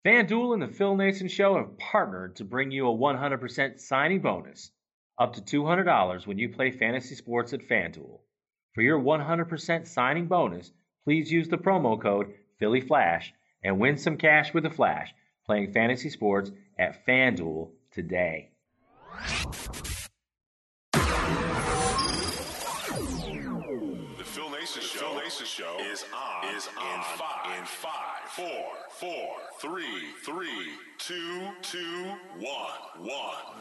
FanDuel and the Phil Nason Show have partnered to bring you a 100% signing bonus, up to $200 when you play fantasy sports at FanDuel. For your 100% signing bonus, please use the promo code PhillyFlash and win some cash with the Flash playing fantasy sports at FanDuel today. The Phil Nason Show is on in five, four, three, two, one.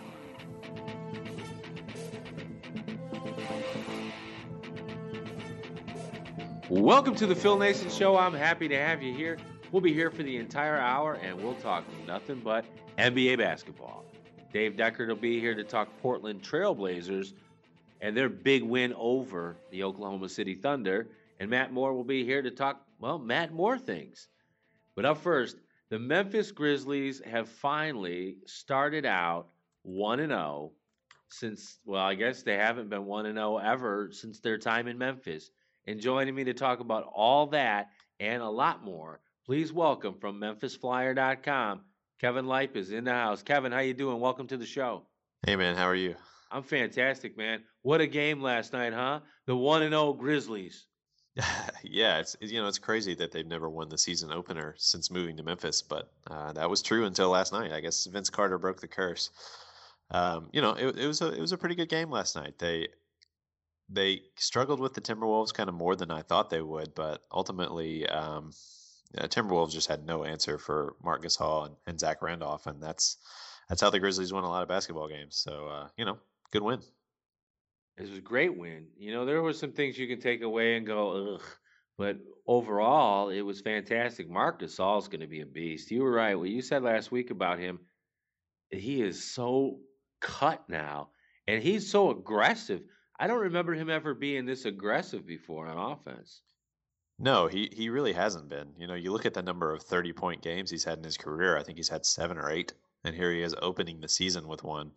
Welcome to the Phil Nason Show. I'm happy to have you here. We'll be here for the entire hour, and we'll talk nothing but NBA basketball. Dave Deckard will be here to talk Portland Trailblazers and their big win over the Oklahoma City Thunder. And Matt Moore will be here to talk, Matt Moore things. But up first, the Memphis Grizzlies have finally started out 1-0 since, I guess they haven't been 1-0 ever since their time in Memphis. And joining me to talk about all that and a lot more, please welcome from MemphisFlyer.com, Kevin Lipe is in the house. Kevin, how you doing? Welcome to the show. Hey, man, how are you? I'm fantastic, man. What a game last night, huh? The 1-0 Grizzlies. Yeah, it's crazy that they've never won the season opener since moving to Memphis, but that was true until last night. I guess Vince Carter broke the curse. It was a pretty good game last night. They struggled with the Timberwolves kind of more than I thought they would, but ultimately, Timberwolves just had no answer for Marc Gasol and Zach Randolph, and that's how the Grizzlies won a lot of basketball games. So good win. It was a great win. There were some things you can take away and go, ugh. But overall, it was fantastic. Marc Gasol is going to be a beast. You were right. What you said last week about him, he is so cut now, and he's so aggressive. I don't remember him ever being this aggressive before on offense. No, he really hasn't been. You look at the number of 30-point games he's had in his career. I think he's had 7 or 8, and here he is opening the season with one.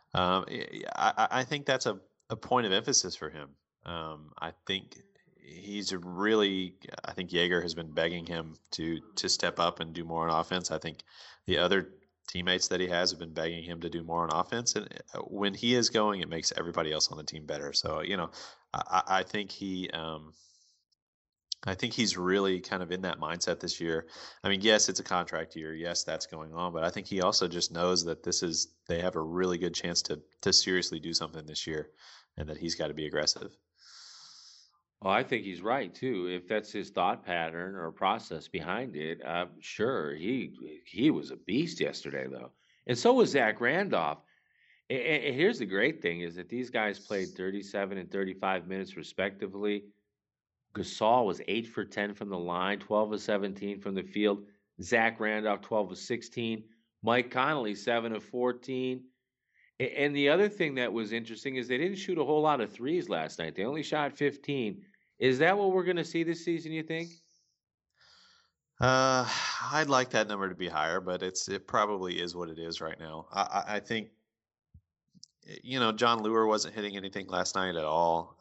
I think that's a point of emphasis for him. I think I think Jaeger has been begging him to step up and do more on offense. I think the other teammates that he has have been begging him to do more on offense. And when he is going, it makes everybody else on the team better. So, I think I think he's really kind of in that mindset this year. I mean, yes, it's a contract year. Yes, that's going on. But I think he also just knows that they have a really good chance to seriously do something this year, and that he's got to be aggressive. Well, I think he's right too. If that's his thought pattern or process behind it, sure. He was a beast yesterday, though, and so was Zach Randolph. And here's the great thing: is that these guys played 37 and 35 minutes respectively. Gasol was 8 for 10 from the line, 12 of 17 from the field. Zach Randolph 12 of 16. Mike Conley 7 of 14. And the other thing that was interesting is they didn't shoot a whole lot of threes last night. They only shot 15. Is that what we're going to see this season, you think? I'd like that number to be higher, but it probably is what it is right now. I think, John Lure wasn't hitting anything last night at all.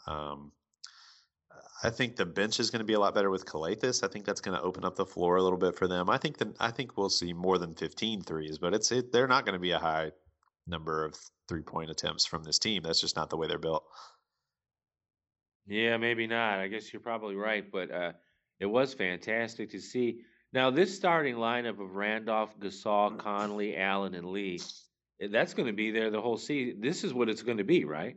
I think the bench is going to be a lot better with Calathes. I think that's going to open up the floor a little bit for them. I think we'll see more than 15 threes, but they're not going to be a high number of 3-point attempts from this team. That's just not the way they're built. Yeah, maybe not. I guess you're probably right, but it was fantastic to see. Now, this starting lineup of Randolph, Gasol, Conley, Allen, and Lee, that's going to be there the whole season. This is what it's going to be, right?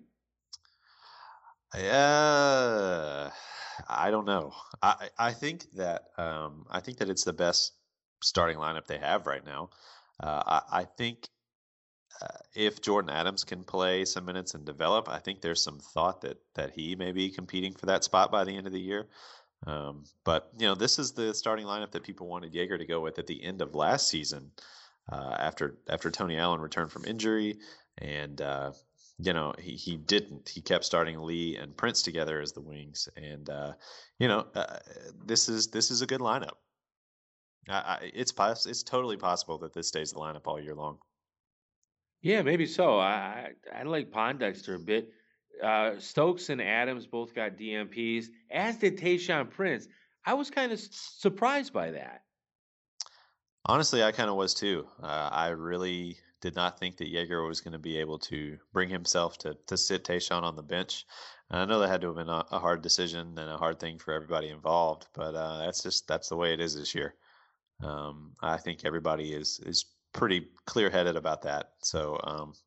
I don't know. I think that it's the best starting lineup they have right now. I think if Jordan Adams can play some minutes and develop, I think there's some thought that he may be competing for that spot by the end of the year. But this is the starting lineup that people wanted Jaeger to go with at the end of last season, after Tony Allen returned from injury, and he didn't. He kept starting Lee and Prince together as the wings, and this is a good lineup. It's totally possible that this stays the lineup all year long. Yeah, maybe so. I like Pondexter a bit. Stokes and Adams both got DMPs, as did Tayshaun Prince. I was kind of surprised by that. Honestly, I kind of was too. I really did not think that Jaeger was going to be able to bring himself to sit Tayshaun on the bench. And I know that had to have been a hard decision and a hard thing for everybody involved, but that's the way it is this year. I think everybody is pretty clear headed about that. So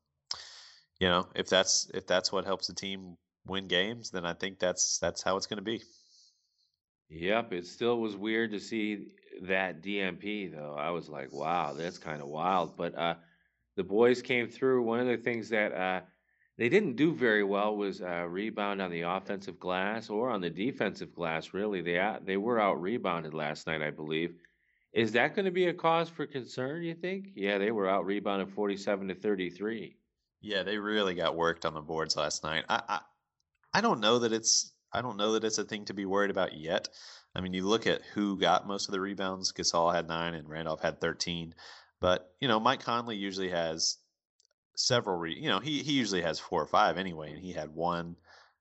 if that's what helps the team win games, then I think that's how it's going to be. Yep, it still was weird to see that DMP though. I was like, wow, that's kind of wild. But the boys came through. One of the things that they didn't do very well was rebound on the offensive glass or on the defensive glass. Really, they were out rebounded last night, I believe. Is that going to be a cause for concern? You think? Yeah, they were out rebounded 47-33. Yeah, they really got worked on the boards last night. I don't know that it's a thing to be worried about yet. I mean, you look at who got most of the rebounds. Gasol had 9 and Randolph had 13. But, Mike Conley usually has several he usually has 4 or 5 anyway, and he had 1.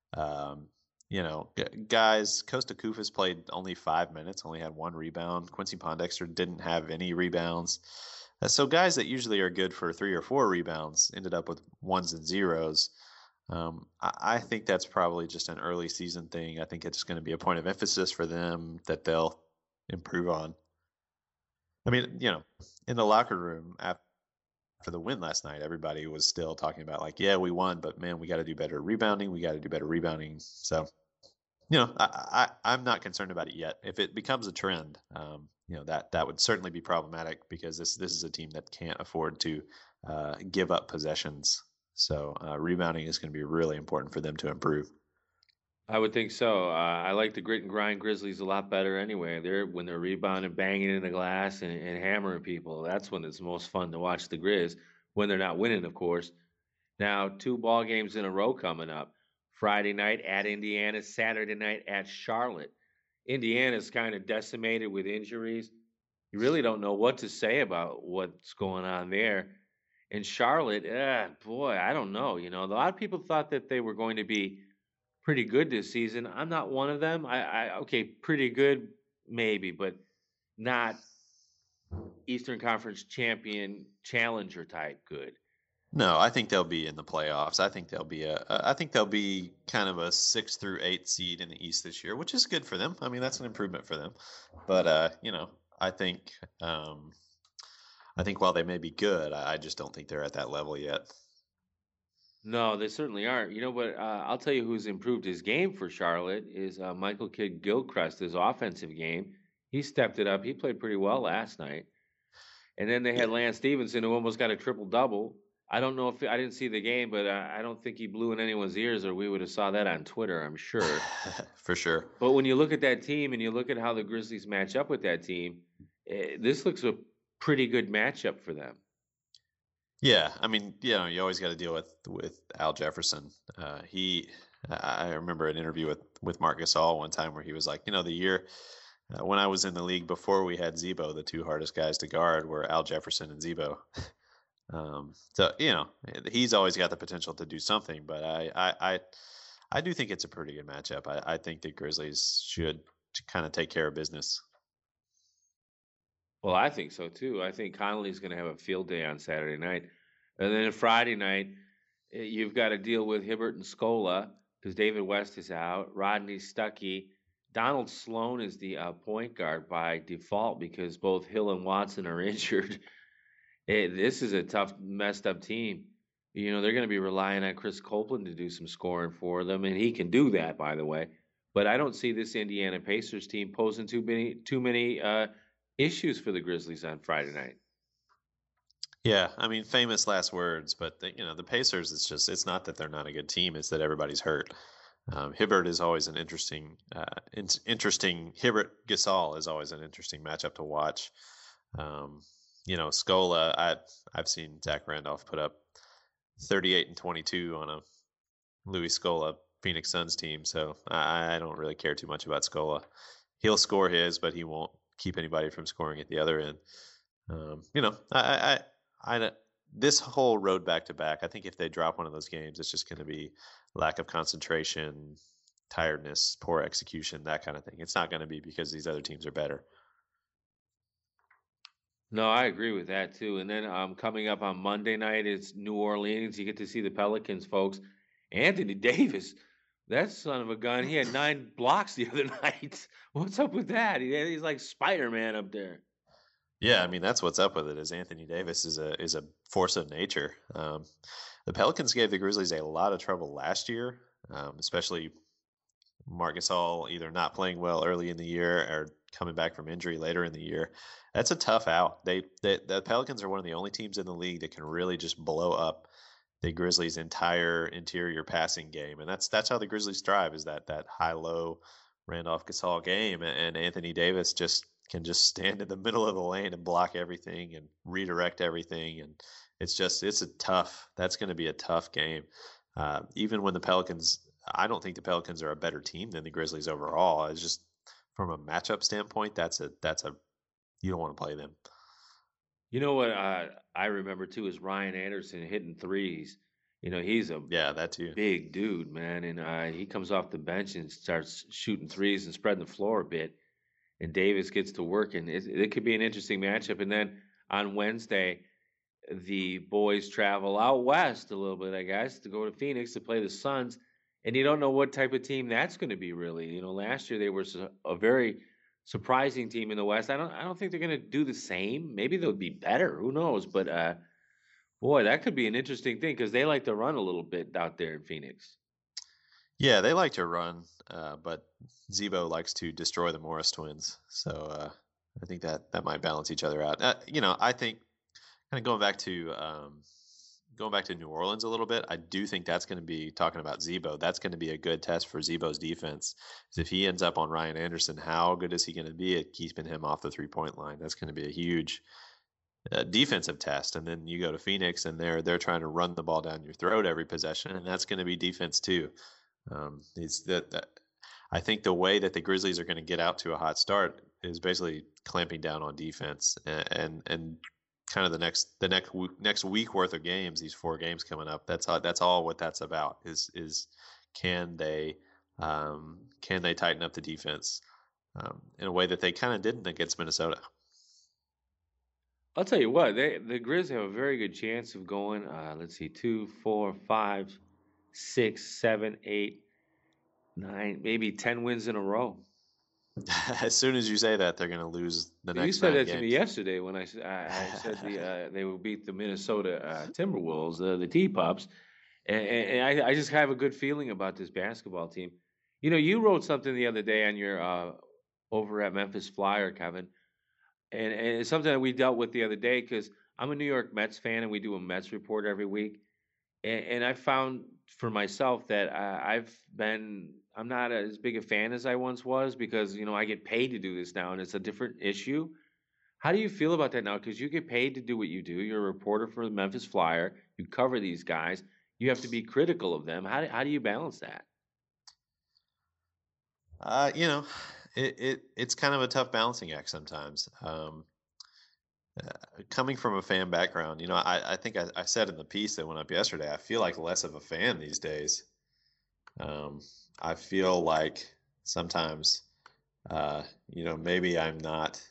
Guys, Costa Kufas played only 5 minutes, only had 1 rebound. Quincy Pondexter didn't have any rebounds. So guys that usually are good for 3 or 4 rebounds ended up with ones and zeros. I think that's probably just an early season thing. I think it's going to be a point of emphasis for them that they'll improve on. I mean, in the locker room after the win last night, everybody was still talking about like, yeah, we won, but man, we got to do better rebounding. We got to do better rebounding. So, I'm not concerned about it yet. If it becomes a trend, that would certainly be problematic because this is a team that can't afford to give up possessions. So rebounding is going to be really important for them to improve. I would think so. I like the grit and grind Grizzlies a lot better anyway. When they're rebounding, banging in the glass, and hammering people. That's when it's most fun to watch the Grizz. When they're not winning, of course. Now, 2 ball games in a row coming up. Friday night at Indiana, Saturday night at Charlotte. Indiana's kind of decimated with injuries. You really don't know what to say about what's going on there. In Charlotte, boy, I don't know. A lot of people thought that they were going to be pretty good this season. I'm not one of them. Okay, pretty good maybe, but not Eastern Conference champion challenger type good. No, I think they'll be in the playoffs. I think they'll be kind of a 6 through 8 seed in the East this year, which is good for them. I mean, that's an improvement for them. But I think I think while they may be good, I just don't think they're at that level yet. No, they certainly aren't. But I'll tell you who's improved his game for Charlotte is Michael Kidd Gilchrist, his offensive game. He stepped it up. He played pretty well last night. And then they Yeah, had Lance Stevenson, who almost got a triple double. I don't know if I didn't see the game, but I don't think he blew in anyone's ears, or we would have saw that on Twitter, I'm sure. for sure. But when you look at that team and you look at how the Grizzlies match up with that team, this looks a pretty good matchup for them. Yeah, I mean, you always got to deal with Al Jefferson. I remember an interview with Marc Gasol one time where he was like, the year when I was in the league before we had Zebo, the 2 hardest guys to guard were Al Jefferson and Zebo. So he's always got the potential to do something, but I do think it's a pretty good matchup. I think the Grizzlies should kind of take care of business. Well, I think so too. I think Connolly's going to have a field day on Saturday night. And then Friday night, you've got to deal with Hibbert and Scola because David West is out. Rodney Stuckey. Donald Sloan is the point guard by default because both Hill and Watson are injured. This is a tough, messed up team. They're going to be relying on Chris Copeland to do some scoring for them, and he can do that, by the way. But I don't see this Indiana Pacers team posing too many issues for the Grizzlies on Friday night. Yeah, I mean, famous last words, but the Pacers, it's not that they're not a good team; it's that everybody's hurt. Hibbert is always an interesting. Hibbert Gasol is always an interesting matchup to watch. Scola, I've seen Zach Randolph put up 38 and 22 on a Louis Scola Phoenix Suns team, so I don't really care too much about Scola. He'll score his, but he won't keep anybody from scoring at the other end. I this whole road back to back, I think if they drop one of those games, it's just going to be lack of concentration, tiredness, poor execution, that kind of thing. It's not going to be because these other teams are better. No, I agree with that too. And then coming up on Monday night, it's New Orleans. You get to see the Pelicans, folks. Anthony Davis, that son of a gun, he had 9 blocks the other night. What's up with that? He's like Spider Man up there. Yeah, I mean that's what's up with it. Is Anthony Davis is a force of nature. The Pelicans gave the Grizzlies a lot of trouble last year, especially Marc Gasol either not playing well early in the year or coming back from injury later in the year. That's a tough out. The Pelicans are one of the only teams in the league that can really just blow up the Grizzlies' entire interior passing game, and that's how the Grizzlies thrive is that high low Randolph Gasol game, and Anthony Davis just can just stand in the middle of the lane and block everything and redirect everything, and it's a tough. That's going to be a tough game. Even when the Pelicans, I don't think the Pelicans are a better team than the Grizzlies overall. It's just from a matchup standpoint, that's a you don't want to play them. You know what I remember too is Ryan Anderson hitting threes. He's a Yeah, that too. big dude, man, and he comes off the bench and starts shooting threes and spreading the floor a bit. And Davis gets to work, and it could be an interesting matchup. And then on Wednesday, the boys travel out west a little bit, I guess, to go to Phoenix to play the Suns. And you don't know what type of team that's going to be, really. Last year they were a very surprising team in the West. I don't think they're going to do the same. Maybe they'll be better. Who knows? But boy, that could be an interesting thing because they like to run a little bit out there in Phoenix. Yeah, they like to run, but Zebo likes to destroy the Morris twins. So I think that might balance each other out. I think kind of going back to New Orleans a little bit. I do think that's going to be talking about Zebo. That's going to be a good test for Zebo's defense. Because if he ends up on Ryan Anderson, how good is he going to be at keeping him off the 3-point line? That's going to be a huge defensive test. And then you go to Phoenix, and they're trying to run the ball down your throat every possession, and that's going to be defense too. It's that I think the way that the Grizzlies are going to get out to a hot start is basically clamping down on defense and kind of the next week worth of games, these 4 games coming up. That's all what that's about is can they tighten up the defense in a way that they kind of didn't against Minnesota. I'll tell you what, the Grizz have a very good chance of going. Let's see, 2, 4, 5, 6, 7, 8, 9, maybe 10 wins in a row. As soon as you say that, they're going to lose the You next said 9 that to me games. yesterday when I said they will beat the Minnesota Timberwolves, the T-Pups, and I just have a good feeling about this basketball team. You wrote something the other day on your over at Memphis Flyer, Kevin, and it's something that we dealt with the other day because I'm a New York Mets fan and we do a Mets report every week. And I found for myself that I'm not as big a fan as I once was because, I get paid to do this now and it's a different issue. How do you feel about that now? Because you get paid to do what you do. You're a reporter for the Memphis Flyer. You cover these guys. You have to be critical of them. How do you balance that? Uh, you know, it's kind of a tough balancing act sometimes. Coming from a fan background, I think I said in the piece that went up yesterday, I feel like less of a fan these days. Um, I feel like sometimes, maybe I'm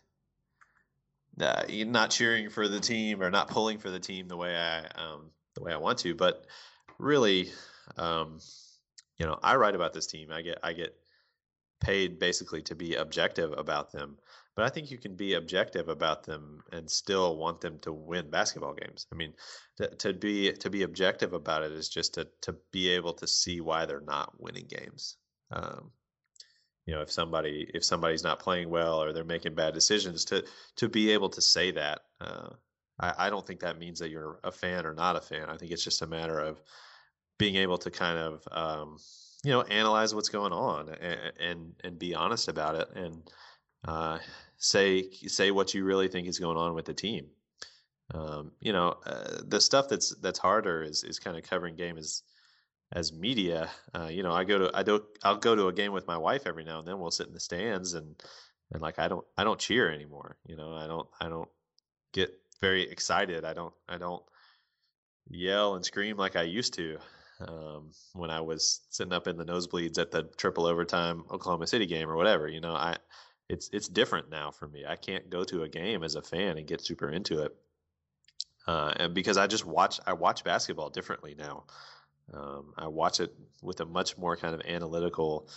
not cheering for the team or not pulling for the team the way I want to, but really, um, I write about this team. I get paid basically to be objective about them. But I think you can be objective about them and still want them to win basketball games. I mean, to be objective about it is just to be able to see why they're not winning games. Um, if somebody's not playing well or they're making bad decisions, to be able to say that. I don't think that means that you're a fan or not a fan. I think it's just a matter of being able to kind of analyze what's going on and be honest about it and uh, say what you really think is going on with the team. The stuff that's harder is kind of covering game as media. I'll go to a game with my wife every now and then. We'll sit in the stands and like I don't cheer anymore. I don't get very excited. I don't yell and scream like I used to when I was sitting up in the nosebleeds at the triple overtime Oklahoma City game or whatever. it's different now for me. I can't go to a game as a fan and get super into it, and because I watch basketball differently now. I watch it with a much more kind of analytical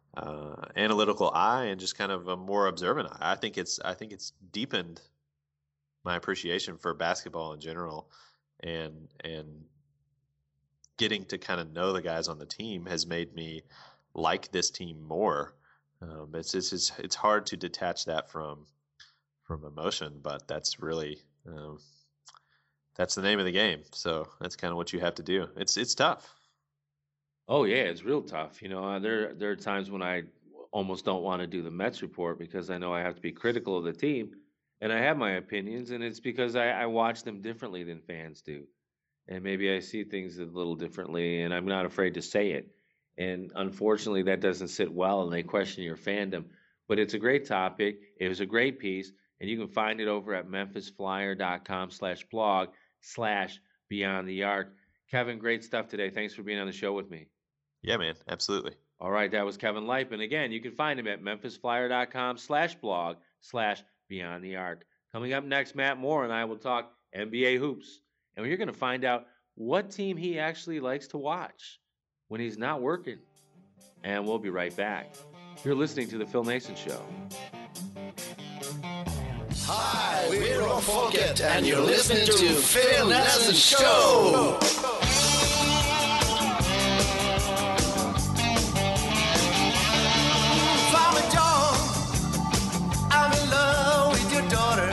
eye and just kind of a more observant eye. I think it's deepened my appreciation for basketball in general, and getting to kind of know the guys on the team has made me like this team more. It's hard to detach that from emotion, but that's really that's the name of the game. So that's kind of what you have to do. It's tough. Oh yeah, it's real tough. There are times when I almost don't want to do the Mets report because I know I have to be critical of the team, and I have my opinions, and it's because I watch them differently than fans do, and maybe I see things a little differently, and I'm not afraid to say it. And unfortunately, that doesn't sit well, and they question your fandom. But it's a great topic. It was a great piece, and you can find it over at memphisflyer.com/blog/Beyond the Arc. Kevin, great stuff today. Thanks for being on the show with me. Yeah, man, absolutely. All right, that was Kevin Lipe. And again, you can find him at memphisflyer.com/blog/Beyond the Arc. Coming up next, Matt Moore and I will talk NBA hoops. And you're going to find out what team he actually likes to watch when he's not working. And we'll be right back. You're listening to The Phil Nason Show. Hi, we're Rob Folkert, and you're listening to Phil Nason Show. Father John, I'm in love with your daughter.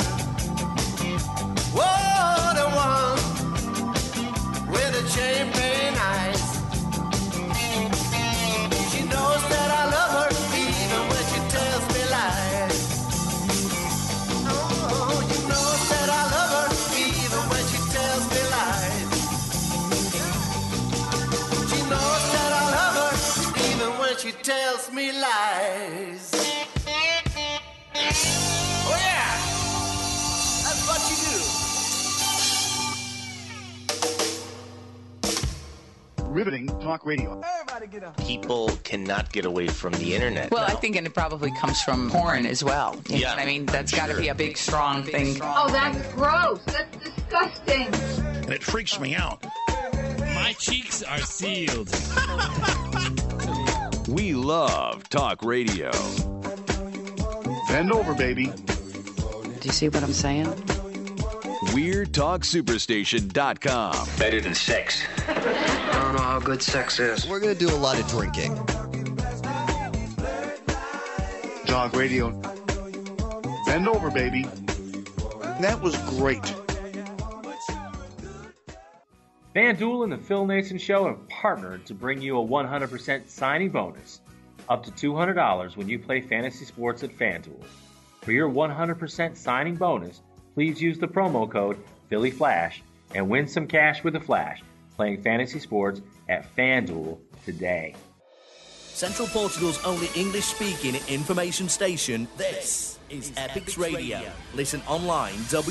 What a one with the champagne eyes. She knows that I love her even when she tells me lies. Oh, you know that I love her even when she tells me lies. She knows that I love her even when she tells me lies. Oh yeah, that's what you do. Riveting talk radio. Everybody get up. People cannot get away from the internet. Well, now. I think, and it probably comes from porn as well. You know what I mean, that's got to be a big, strong thing. Oh, that's gross. That's disgusting. And it freaks me out. My cheeks are sealed. We love talk radio. Bend over, baby. Do you see what I'm saying? WeirdTalkSuperstation.com. Better than sex. I don't know how good sex is. We're going to do a lot of drinking. Talk radio. Bend over, baby. That was great. FanDuel and the Phil Nason Show have partnered to bring you a 100% signing bonus, up to $200 when you play fantasy sports at FanDuel. For your 100% signing bonus, please use the promo code PhillyFlash and win some cash with a flash playing fantasy sports at FanDuel today. Central Portugal's only English-speaking information station. This is Epix Radio. Listen online,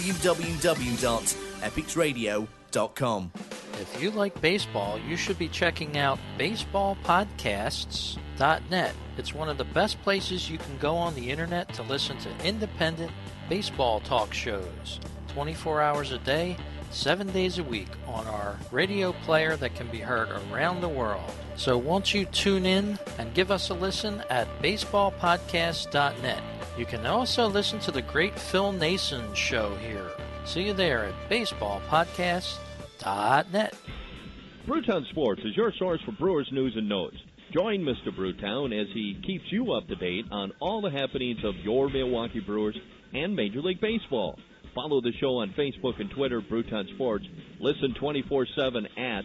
www.epixradio.com. If you like baseball, you should be checking out baseballpodcasts.net. It's one of the best places you can go on the internet to listen to independent baseball talk shows. 24 hours a day, 7 days a week on our radio player that can be heard around the world. So won't you tune in and give us a listen at baseballpodcasts.net. You can also listen to the great Phil Nason show here. See you there at baseballpodcasts.net. Brewtown Sports is your source for Brewers news and notes. Join Mr. Brewtown as he keeps you up to date on all the happenings of your Milwaukee Brewers and Major League Baseball. Follow the show on Facebook and Twitter, Brewtown Sports. Listen 24/7 at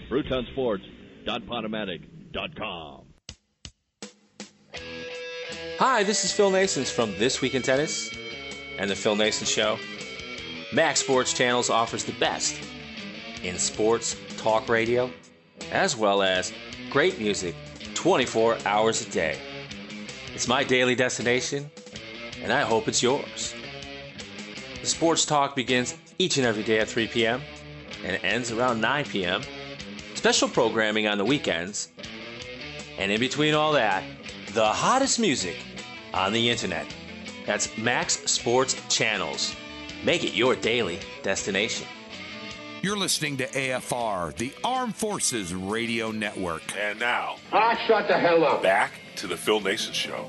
BrewtownSports.podomatic.com. Hi, this is Phil Nason from This Week in Tennis and the Phil Nason Show. Max Sports Channels offers the best in sports talk radio, as well as great music 24 hours a day. It's my daily destination, and I hope it's yours. The sports talk begins each and every day at 3 p.m. and ends around 9 p.m. Special programming on the weekends. And in between all that, the hottest music on the internet. That's Max Sports Channels. Make it your daily destination. You're listening to AFR, the Armed Forces Radio Network. And now, shut the hell up. Back to the Phil Nason Show.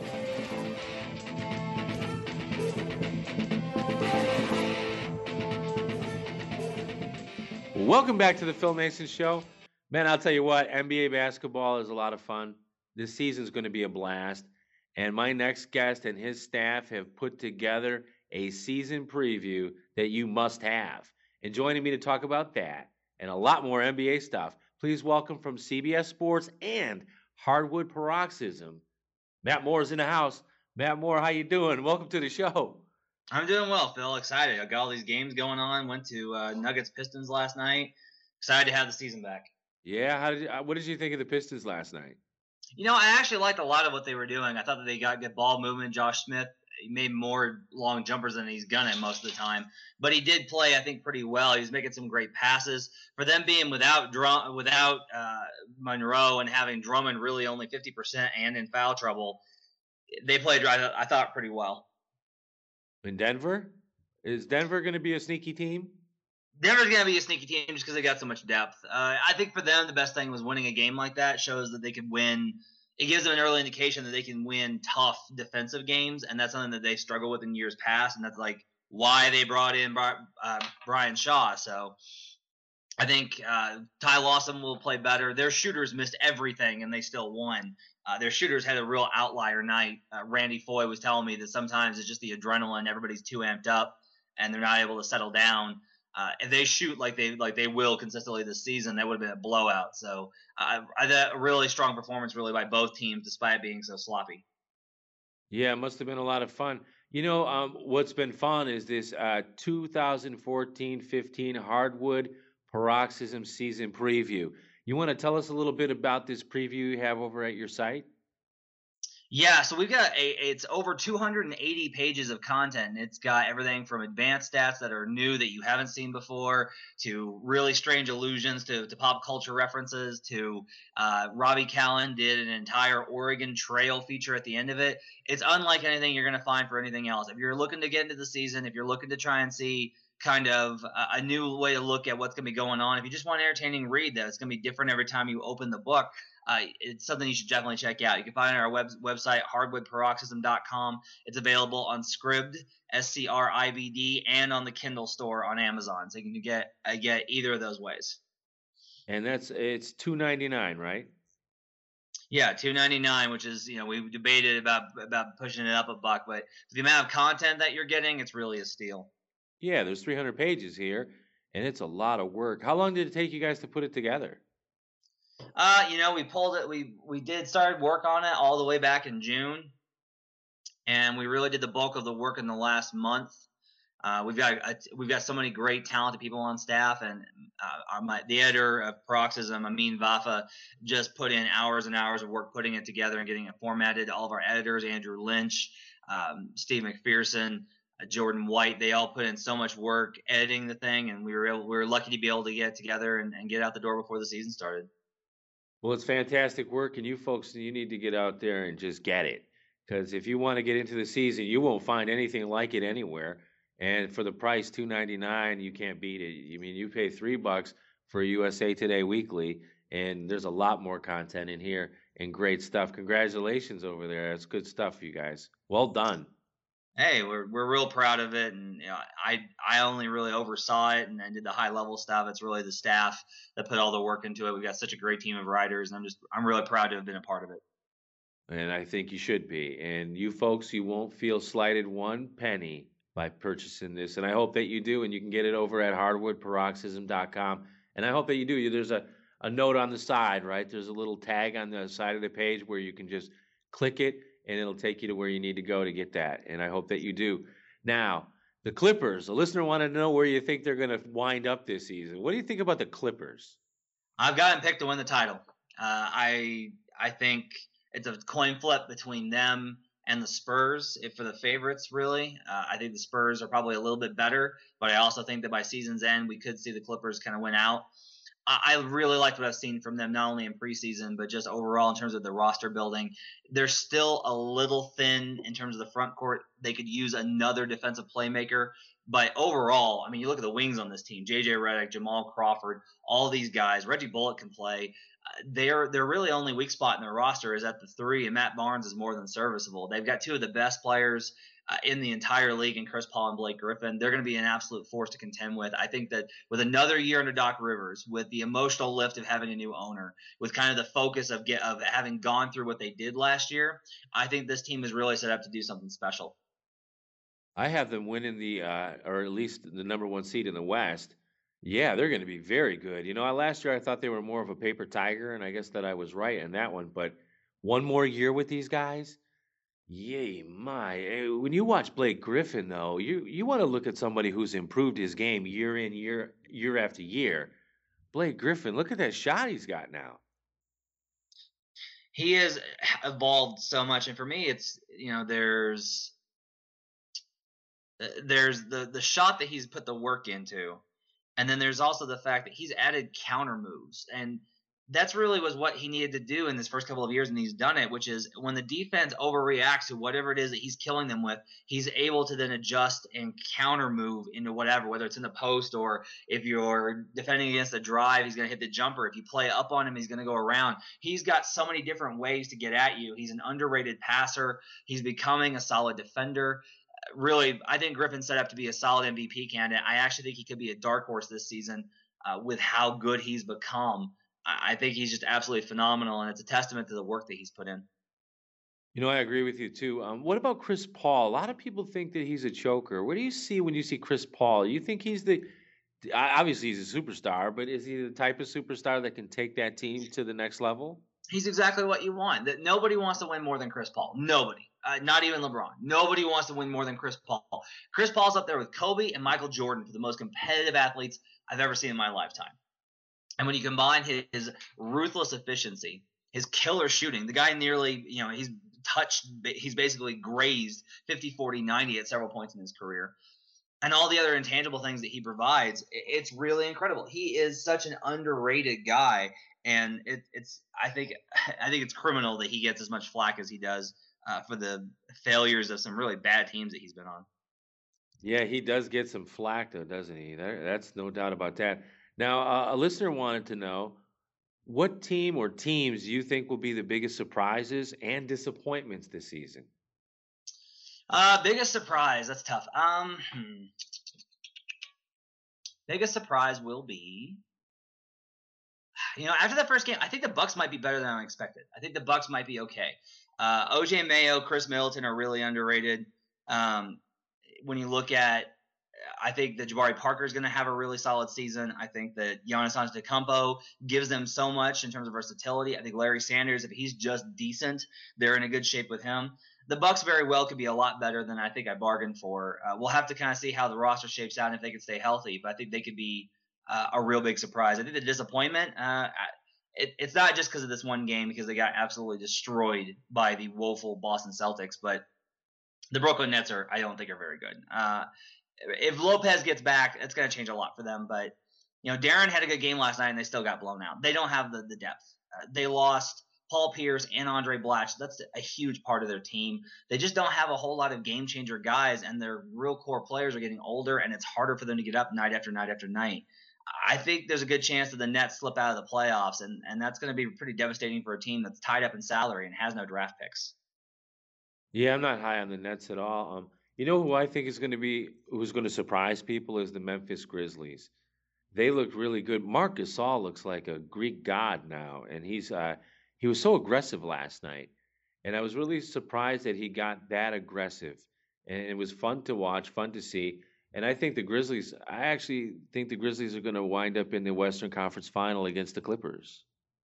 Welcome back to the Phil Nason Show. Man, I'll tell you what, NBA basketball is a lot of fun. This season's going to be a blast. And my next guest and his staff have put together a season preview that you must have. And joining me to talk about that and a lot more NBA stuff, please welcome from CBS Sports and Hardwood Paroxysm, Matt Moore's in the house. Matt Moore, how you doing? Welcome to the show. I'm doing well, Phil. Excited. I got all these games going on. Went to Nuggets Pistons last night. Excited to have the season back. Yeah, what did you think of the Pistons last night? You know, I actually liked a lot of what they were doing. I thought that they got good ball movement. Josh Smith, he made more long jumpers than he's gunning most of the time. But he did play, I think, pretty well. He was making some great passes. For them being without Monroe and having Drummond really only 50% and in foul trouble, they played, I thought, pretty well. In Denver? Is Denver going to be a sneaky team? Denver's going to be a sneaky team just because they got so much depth. I think for them, the best thing was winning a game like that. Shows that they can win. It gives them an early indication that they can win tough defensive games, and that's something that they struggled with in years past, and that's like why they brought in Brian Shaw. So I think Ty Lawson will play better. Their shooters missed everything, and they still won. Their shooters had a real outlier night. Randy Foy was telling me that sometimes it's just the adrenaline. Everybody's too amped up, and they're not able to settle down. If they shoot like they will consistently this season, that would have been a blowout. So a really strong performance really by both teams despite being so sloppy. Yeah, it must have been a lot of fun. You know, what's been fun is this 2014-15 Hardwood Paroxysm season preview. You want to tell us a little bit about this preview you have over at your site? Yeah, so we've got it's over 280 pages of content. It's got everything from advanced stats that are new that you haven't seen before to really strange allusions to pop culture references to Robbie Callan did an entire Oregon Trail feature at the end of it. It's unlike anything you're going to find for anything else. If you're looking to get into the season, if you're looking to try and see kind of a new way to look at what's going to be going on, if you just want an entertaining read that it's going to be different every time you open the book, it's something you should definitely check out. You can find it on our website, hardwoodparoxysm.com. It's available on Scribd, Scribd, and on the Kindle store on Amazon. So you can get either of those ways. And it's $2.99, right? Yeah, $2.99, which is, we debated about pushing it up $1, but for the amount of content that you're getting, it's really a steal. Yeah, there's 300 pages here, and it's a lot of work. How long did it take you guys to put it together? We pulled it. We did start work on it all the way back in June, and we really did the bulk of the work in the last month. We've got so many great talented people on staff, and the editor of Paroxysm, Amin Vafa, just put in hours and hours of work putting it together and getting it formatted. All of our editors, Andrew Lynch, Steve McPherson, Jordan White, they all put in so much work editing the thing, and we were lucky to be able to get it together and get out the door before the season started. Well, it's fantastic work, and you folks, you need to get out there and just get it. Because if you want to get into the season, you won't find anything like it anywhere. And for the price, $2.99, you can't beat it. I mean, you pay $3 for USA Today Weekly, and there's a lot more content in here and great stuff. Congratulations over there. It's good stuff, you guys. Well done. Hey, we're real proud of it, and I only really oversaw it and did the high level stuff. It's really the staff that put all the work into it. We've got such a great team of writers, and I'm really proud to have been a part of it. And I think you should be. And you folks, you won't feel slighted one penny by purchasing this. And I hope that you do, and you can get it over at hardwoodparoxysm.com. And I hope that you do. There's a note on the side, right? There's a little tag on the side of the page where you can just click it, and it'll take you to where you need to go to get that. And I hope that you do. Now, the Clippers, the listener wanted to know where you think they're going to wind up this season. What do you think about the Clippers? I've got them picked to win the title. I think it's a coin flip between them and the Spurs for the favorites, really. I think the Spurs are probably a little bit better, but I also think that by season's end, we could see the Clippers kind of win out. I really liked what I've seen from them, not only in preseason, but just overall in terms of the roster building. They're still a little thin in terms of the front court. They could use another defensive playmaker. But overall, I mean, you look at the wings on this team, J.J. Redick, Jamal Crawford, all these guys. Reggie Bullock can play. Their really only weak spot in their roster is at the 3, and Matt Barnes is more than serviceable. They've got 2 of the best players in the entire league in Chris Paul and Blake Griffin. They're going to be an absolute force to contend with. I think that with another year under Doc Rivers, with the emotional lift of having a new owner, with kind of the focus of having gone through what they did last year, I think this team is really set up to do something special. I have them winning or at least the number 1 seed in the West. Yeah, they're going to be very good. Last year I thought they were more of a paper tiger, and I guess that I was right in that one. But one more year with these guys, yay, my. When you watch Blake Griffin, though, you want to look at somebody who's improved his game year in, year after year. Blake Griffin, look at that shot he's got now. He has evolved so much. And for me, it's, there's the shot that he's put the work into. And then there's also the fact that he's added counter moves. And that's really was what he needed to do in this first couple of years, and he's done it, which is when the defense overreacts to whatever it is that he's killing them with, he's able to then adjust and counter move into whatever, whether it's in the post or if you're defending against a drive, he's going to hit the jumper. If you play up on him, he's going to go around. He's got so many different ways to get at you. He's an underrated passer. He's becoming a solid defender. Really, I think Griffin's set up to be a solid MVP candidate. I actually think he could be a dark horse this season with how good he's become. I think he's just absolutely phenomenal, and it's a testament to the work that he's put in. I agree with you, too. What about Chris Paul? A lot of people think that he's a choker. What do you see when you see Chris Paul? You think he's obviously he's a superstar, but is he the type of superstar that can take that team to the next level? He's exactly what you want. That nobody wants to win more than Chris Paul. Nobody. Not even LeBron. Nobody wants to win more than Chris Paul. Chris Paul's up there with Kobe and Michael Jordan for the most competitive athletes I've ever seen in my lifetime. And when you combine his ruthless efficiency, his killer shooting, the guy nearly, he's basically grazed 50, 40, 90 at several points in his career. And all the other intangible things that he provides, it's really incredible. He is such an underrated guy, and I think it's criminal that he gets as much flack as he does for the failures of some really bad teams that he's been on. Yeah, he does get some flack, though, doesn't he? That's no doubt about that. Now, a listener wanted to know, what team or teams do you think will be the biggest surprises and disappointments this season? Biggest surprise, that's tough. Biggest surprise will be, after that first game, I think the Bucks might be better than I expected. I think the Bucks might be okay. OJ Mayo, Chris Middleton are really underrated. When you look at, I think that Jabari Parker is going to have a really solid season. I think that Giannis Antetokounmpo gives them so much in terms of versatility. I think Larry Sanders, if he's just decent, they're in a good shape with him. The Bucks very well could be a lot better than I think I bargained for. We'll have to kind of see how the roster shapes out and if they can stay healthy, but I think they could be a real big surprise. I think the disappointment, it's not just because of this one game, because they got absolutely destroyed by the woeful Boston Celtics, but the Brooklyn Nets I don't think are very good. If Lopez gets back, it's going to change a lot for them. But, Darren had a good game last night, and they still got blown out. They don't have the depth. They lost Paul Pierce and Andre Blatch. That's a huge part of their team. They just don't have a whole lot of game-changer guys, and their real core players are getting older, and it's harder for them to get up night after night after night. I think there's a good chance that the Nets slip out of the playoffs, and that's going to be pretty devastating for a team that's tied up in salary and has no draft picks. Yeah, I'm not high on the Nets at all. Who I think who's going to surprise people is the Memphis Grizzlies. They look really good. Marc Gasol looks like a Greek god now, and he was so aggressive last night, and I was really surprised that he got that aggressive, and it was fun to watch, fun to see. And I actually think the Grizzlies are going to wind up in the Western Conference Final against the Clippers.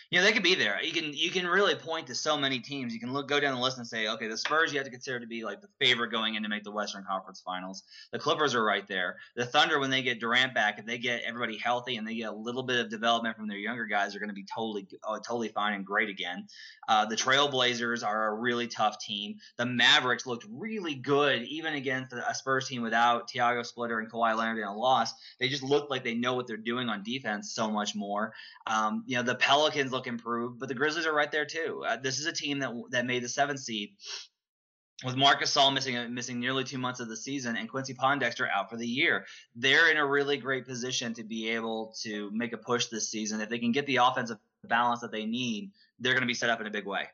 They could be there. You can really point to so many teams. You can go down the list and say, okay, the Spurs you have to consider to be like the favorite going in to make the Western Conference Finals. The Clippers are right there. The Thunder, when they get Durant back, if they get everybody healthy and they get a little bit of development from their younger guys, are going to be totally fine and great again. The Trailblazers are a really tough team. The Mavericks looked really good even against a Spurs team without Thiago Splitter and Kawhi Leonard in a loss. They just look like they know what they're doing on defense so much more. The Pelicans look improved, but the Grizzlies are right there too. This is a team that made the 7th seed with Marc Gasol missing nearly 2 months of the season and Quincy Pondexter out for the year. They're in a really great position to be able to make a push this season. If they can get the offensive balance that they need, they're going to be set up in a big way.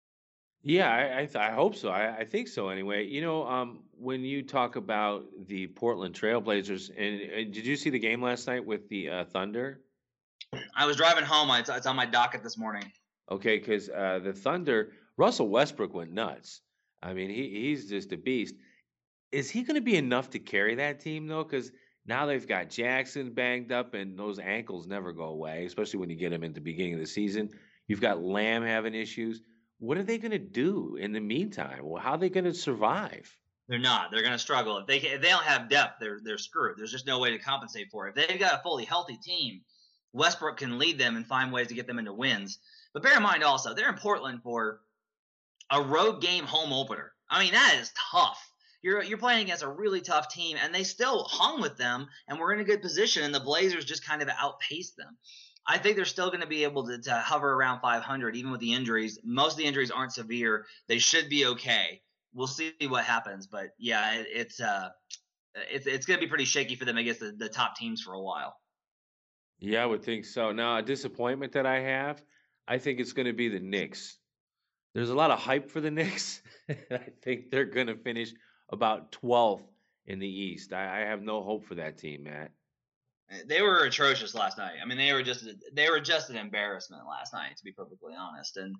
Yeah, I hope so. I think so anyway. When you talk about the Portland Trailblazers, and did you see the game last night with the Thunder? I was driving home. It's on my docket this morning. Okay, because the Thunder, Russell Westbrook went nuts. I mean, he's just a beast. Is he going to be enough to carry that team, though? Because now they've got Jackson banged up, and those ankles never go away, especially when you get him at the beginning of the season. You've got Lamb having issues. What are they going to do in the meantime? Well, how are they going to survive? They're not. They're going to struggle. If they don't have depth, they're screwed. There's just no way to compensate for it. If they've got a fully healthy team, Westbrook can lead them and find ways to get them into wins. But bear in mind also, they're in Portland for a road game home opener. I mean, that is tough. You're playing against a really tough team, and they still hung with them and were in a good position, and the Blazers just kind of outpaced them. I think they're still going to be able to hover around 500, even with the injuries. Most of the injuries aren't severe. They should be okay. We'll see what happens, but yeah, it's going to be pretty shaky for them against the top teams for a while. Yeah, I would think so. Now, a disappointment that I have, I think it's going to be the Knicks. There's a lot of hype for the Knicks. I think they're going to finish about 12th in the East. I have no hope for that team, Matt. They were atrocious last night. I mean, they were just an embarrassment last night, to be perfectly honest. And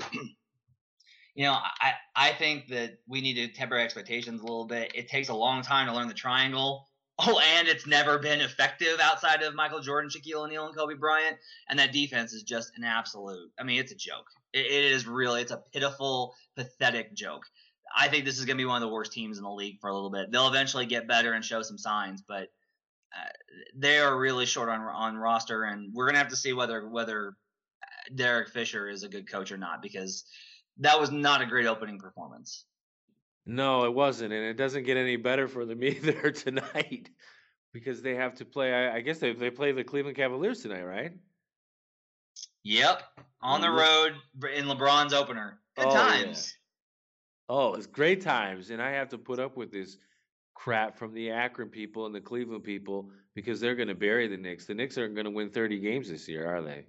I think that we need to temper expectations a little bit. It takes a long time to learn the triangle. Oh, and it's never been effective outside of Michael Jordan, Shaquille O'Neal, and Kobe Bryant. And that defense is just an absolute – I mean, it's a joke. It is really – it's a pitiful, pathetic joke. I think this is going to be one of the worst teams in the league for a little bit. They'll eventually get better and show some signs, but they are really short on roster, and we're going to have to see whether Derek Fisher is a good coach or not, because that was not a great opening performance. No, it wasn't, and it doesn't get any better for them either tonight, because they have to play. I guess they play the Cleveland Cavaliers tonight, right? Yep, on the road in LeBron's opener. Good times. Yeah. Oh, it's great times, and I have to put up with this crap from the Akron people and the Cleveland people because they're going to bury the Knicks. The Knicks aren't going to win 30 games this year, are they?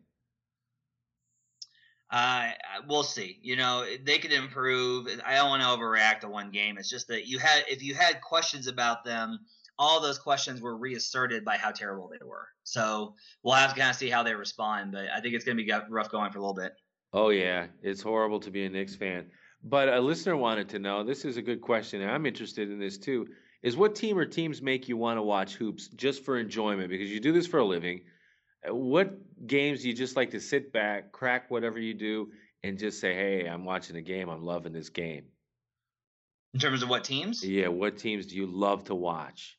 We'll see. They could improve. I don't want to overreact to one game. It's just that if you had questions about them, all those questions were reasserted by how terrible they were. So we'll have to kind of see how they respond. But I think it's going to be rough going for a little bit. Oh, yeah. It's horrible to be a Knicks fan. But a listener wanted to know, this is a good question, and I'm interested in this too, is what team or teams make you want to watch hoops just for enjoyment? Because you do this for a living. What games do you just like to sit back, crack whatever you do, and just say, hey, I'm watching a game. I'm loving this game. In terms of what teams? Yeah, what teams do you love to watch?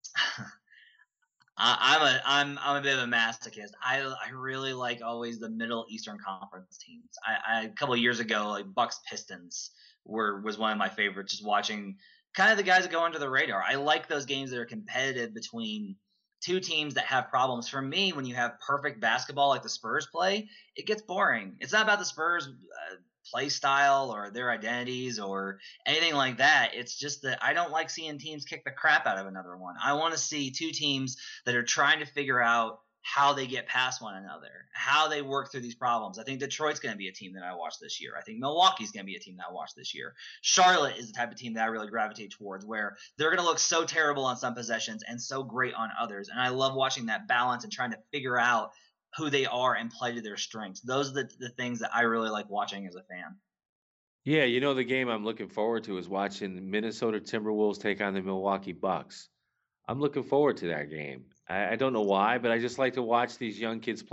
I'm a bit of a masochist. I really like always the Middle Eastern Conference teams. A couple of years ago, like Bucks Pistons was one of my favorites. Just watching kind of the guys that go under the radar. I like those games that are competitive between two teams that have problems. For me, when you have perfect basketball like the Spurs play, it gets boring. It's not about the Spurs play style or their identities or anything like that. It's just that I don't like seeing teams kick the crap out of another one. I want to see two teams that are trying to figure out how they get past one another, how they work through these problems. I think Detroit's going to be a team that I watch this year. I think Milwaukee's going to be a team that I watch this year. Charlotte is the type of team that I really gravitate towards, where they're going to look so terrible on some possessions and so great on others. And I love watching that balance and trying to figure out who they are and play to their strengths. Those are the things that I really like watching as a fan. Yeah, the game I'm looking forward to is watching Minnesota Timberwolves take on the Milwaukee Bucks. I'm looking forward to that game. I don't know why, but I just like to watch these young kids play.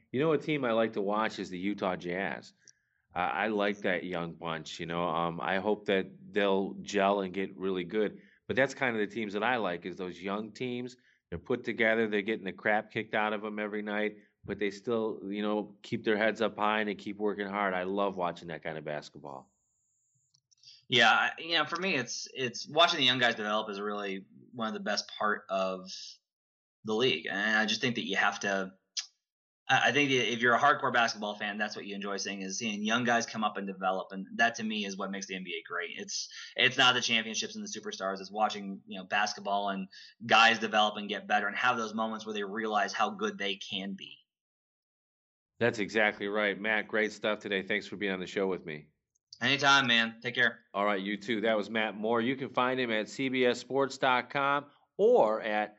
You know, a team I like to watch is the Utah Jazz. I like that young bunch. I hope that they'll gel and get really good. But that's kind of the teams that I like, is those young teams. They're put together. They're getting the crap kicked out of them every night, but they still, keep their heads up high and they keep working hard. I love watching that kind of basketball. Yeah, for me, it's watching the young guys develop is really one of the best part of the league, and I just think that you have to. I think if you're a hardcore basketball fan, that's what you enjoy seeing, is seeing young guys come up and develop, and that to me is what makes the NBA great. It's not the championships and the superstars. It's watching basketball and guys develop and get better and have those moments where they realize how good they can be. That's exactly right, Matt. Great stuff today. Thanks for being on the show with me. Anytime, man. Take care. All right, you too. That was Matt Moore. You can find him at cbssports.com or at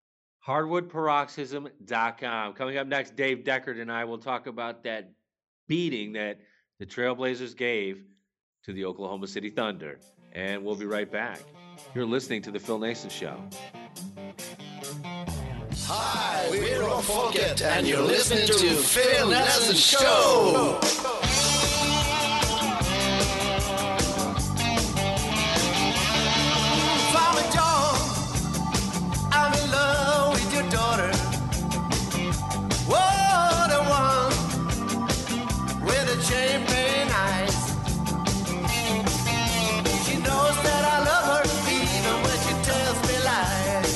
hardwoodparoxysm.com. Coming up next, Dave Deckard and I will talk about that beating that the Trailblazers gave to the Oklahoma City Thunder. And we'll be right back. You're listening to The Phil Nason Show. Hi, we're Rob Fockett, and you're listening to Phil Nason Show. Champagne eyes. She knows that I love her even when she tells me lies.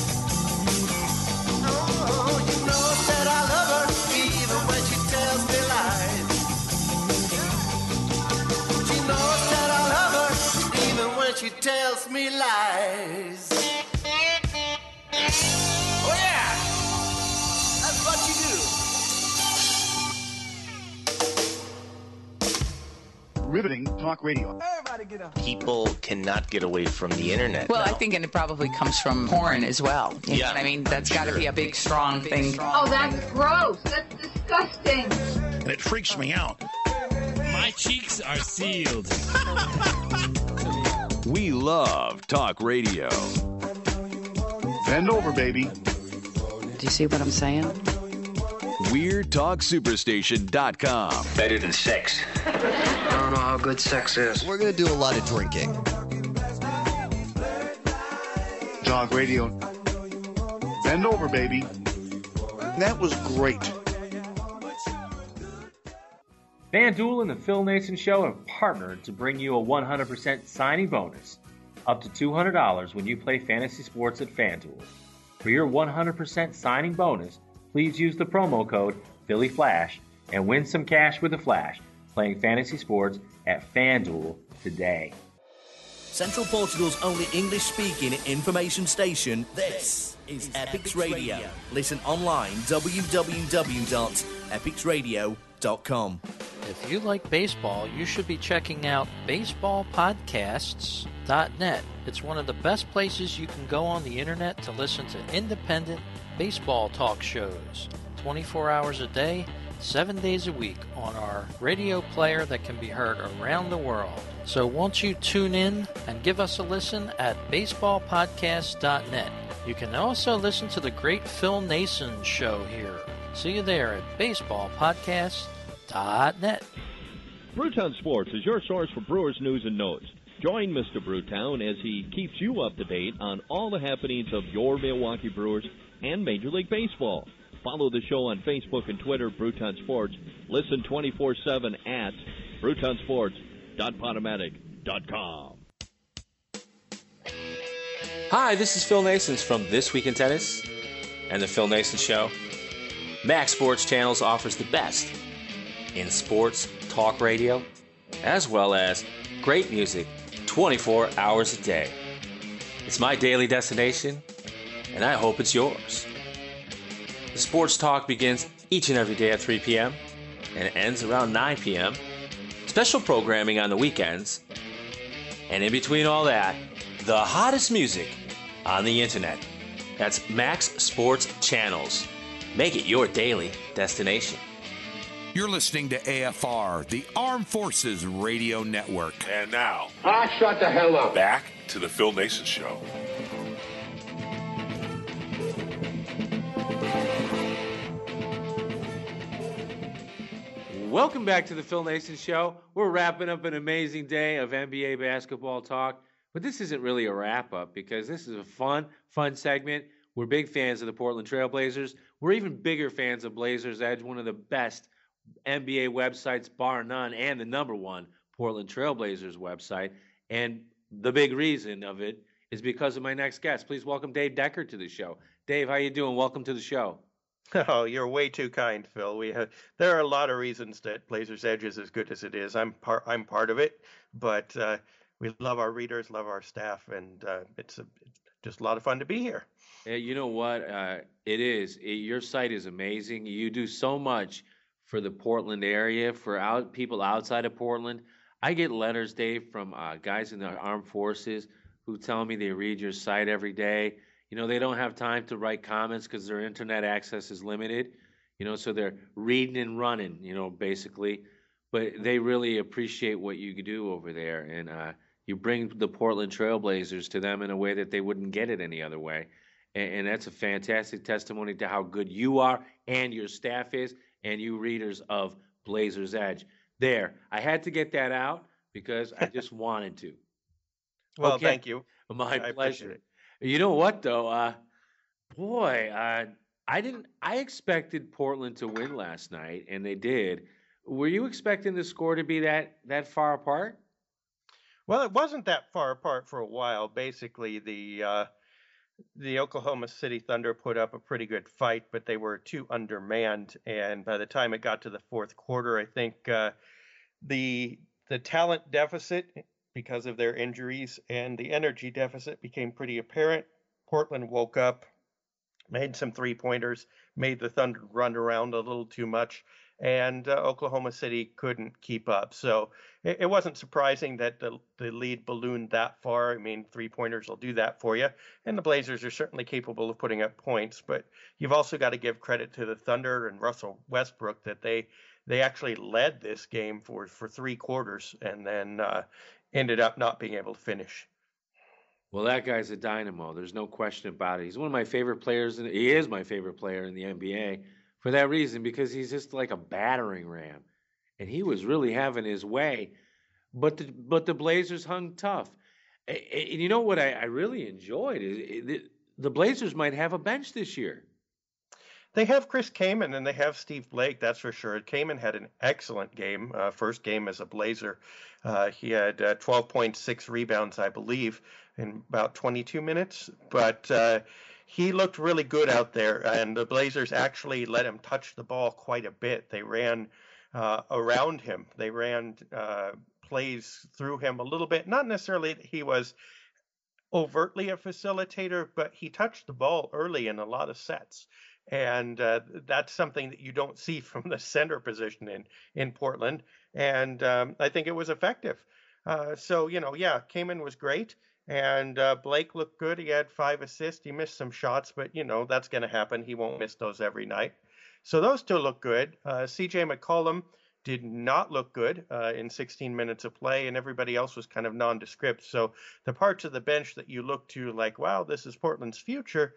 Oh, you know that I love her even when she tells me lies. She knows that I love her even when she tells me lies. Oh yeah, that's what you do. Riveting talk radio. Everybody get up. People cannot get away from the internet. Well, now. I think it probably comes from porn as well. You know what I mean? That's got to be a big, strong thing. Oh, that's gross. That's disgusting. And it freaks me out. My cheeks are sealed. We love talk radio. Bend over, baby. Do you see what I'm saying? WeirdTalkSuperstation.com. Better than sex. I don't know how good sex is. We're going to do a lot of drinking. Dog radio. Bend over, baby. That was great. FanDuel and the Phil Nason Show have partnered to bring you a 100% signing bonus, up to $200 when you play fantasy sports at FanDuel. For your 100% signing bonus, please use the promo code PhillyFlash and win some cash with a flash playing fantasy sports at FanDuel today. Central Portugal's only English-speaking information station. This is Epics Radio. Listen online, www.epicsradio.com. If you like baseball, you should be checking out baseballpodcasts.net. It's one of the best places you can go on the internet to listen to independent baseball talk shows. 24 hours a day, 7 days a week on our radio player that can be heard around the world. So won't you tune in and give us a listen at baseballpodcast.net. You can also listen to the great Phil Nason Show here. See you there at baseballpodcast.net. Brewtown Sports is your source for Brewers news and notes. Join Mr. Brewtown as he keeps you up to date on all the happenings of your Milwaukee Brewers and Major League Baseball. Follow the show on Facebook and Twitter, Brewtown Sports. Listen 24/7 at BrewtownSports.podomatic.com. Hi, this is Phil Nason from This Week in Tennis and the Phil Nason Show. Max Sports Channels offers the best in sports talk radio, as well as great music 24 hours a day. It's my daily destination, and I hope it's yours. The sports talk begins each and every day at 3 p.m. and ends around 9 p.m. Special programming on the weekends. And in between all that, the hottest music on the internet. That's Max Sports Channels. Make it your daily destination. You're listening to AFR, the Armed Forces Radio Network. And now, shut the hell up. Back to the Phil Nason Show. Welcome back to the Phil Nason Show. We're wrapping up an amazing day of NBA basketball talk, but this isn't really a wrap-up because this is a fun segment. We're big fans of the Portland Trail Blazers. We're even bigger fans of Blazers Edge, one of the best NBA websites, bar none, and the number one Portland Trail Blazers website. And the big reason of it is because of my next guest. Please welcome Dave Decker to the show. Dave, how you doing? Welcome to the show. Oh, you're way too kind, Phil. There are a lot of reasons that Blazers Edge is as good as it is. I'm part of it, but we love our readers, love our staff, and it's just a lot of fun to be here. You know what? It is. Your site is amazing. You do so much for the Portland area, for people outside of Portland. I get letters, Dave, from guys in the armed forces who tell me they read your site every day. You know, they don't have time to write comments because their internet access is limited, you know, so they're reading and running, you know, basically. But they really appreciate what you do over there. And you bring the Portland Trail Blazers to them in a way that they wouldn't get it any other way. And that's a fantastic testimony to how good you are and your staff is and you readers of Blazers Edge. There, I had to get that out because I just wanted to. Well, okay. Thank you. My pleasure. You know what, though? I expected Portland to win last night, and they did. Were you expecting the score to be that far apart? Well, it wasn't that far apart for a while. Basically, the Oklahoma City Thunder put up a pretty good fight, but they were too undermanned. And by the time it got to the fourth quarter, I think the talent deficit, because of their injuries, and the energy deficit became pretty apparent. Portland woke up, made some three-pointers, made the Thunder run around a little too much, and Oklahoma City couldn't keep up. So it wasn't surprising that the lead ballooned that far. I mean, three-pointers will do that for you, and the Blazers are certainly capable of putting up points, but you've also got to give credit to the Thunder and Russell Westbrook that they actually led this game for 3 quarters and then ended up not being able to finish. Well, that guy's a dynamo. There's no question about it. He's one of my favorite players. He is my favorite player in the NBA for that reason, because he's just like a battering ram. And he was really having his way. But the Blazers hung tough. And you know what I really enjoyed is the Blazers might have a bench this year. They have Chris Kaman and they have Steve Blake, that's for sure. Kaman had an excellent game, first game as a Blazer. He had 12.6 rebounds, I believe, in about 22 minutes. But he looked really good out there, and the Blazers actually let him touch the ball quite a bit. They ran around him. They ran plays through him a little bit. Not necessarily that he was overtly a facilitator, but he touched the ball early in a lot of sets. And that's something that you don't see from the center position in Portland. And I think it was effective. So, Kaman was great. And Blake looked good. He had 5 assists. He missed some shots, but, that's going to happen. He won't miss those every night. So those two look good. CJ McCollum did not look good in 16 minutes of play, and everybody else was kind of nondescript. So the parts of the bench that you look to like, wow, this is Portland's future,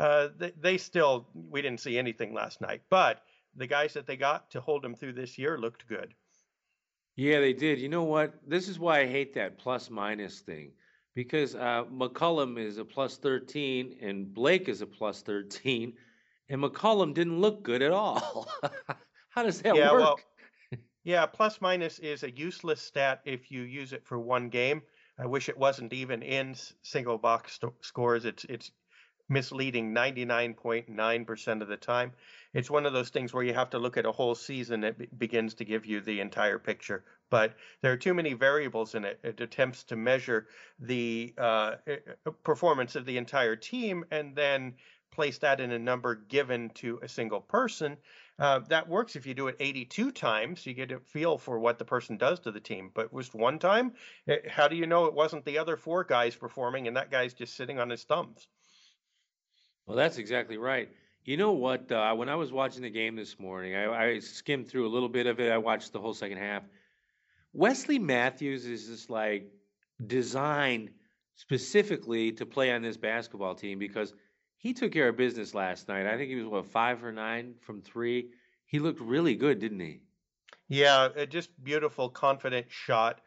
we didn't see anything last night. But the guys that they got to hold them through this year looked good. Yeah, they did. You know what? This is why I hate that plus-minus thing, because McCollum is a plus 13 and Blake is a plus 13, and McCollum didn't look good at all. How does that work? Well, yeah, plus minus is a useless stat if you use it for one game. I wish it wasn't even in single box scores. It's misleading 99.9% of the time. It's one of those things where you have to look at a whole season. It begins to give you the entire picture. But there are too many variables in it. It attempts to measure the performance of the entire team and then place that in a number given to a single person. That works if you do it 82 times. You get a feel for what the person does to the team. But just one time, how do you know it wasn't the other 4 guys performing and that guy's just sitting on his thumbs? Well, that's exactly right. You know what? When I was watching the game this morning, I skimmed through a little bit of it. I watched the whole second half. Wesley Matthews is just like designed specifically to play on this basketball team because he took care of business last night. I think he was, 5 for 9 from 3. He looked really good, didn't he? Yeah, just beautiful, confident shot.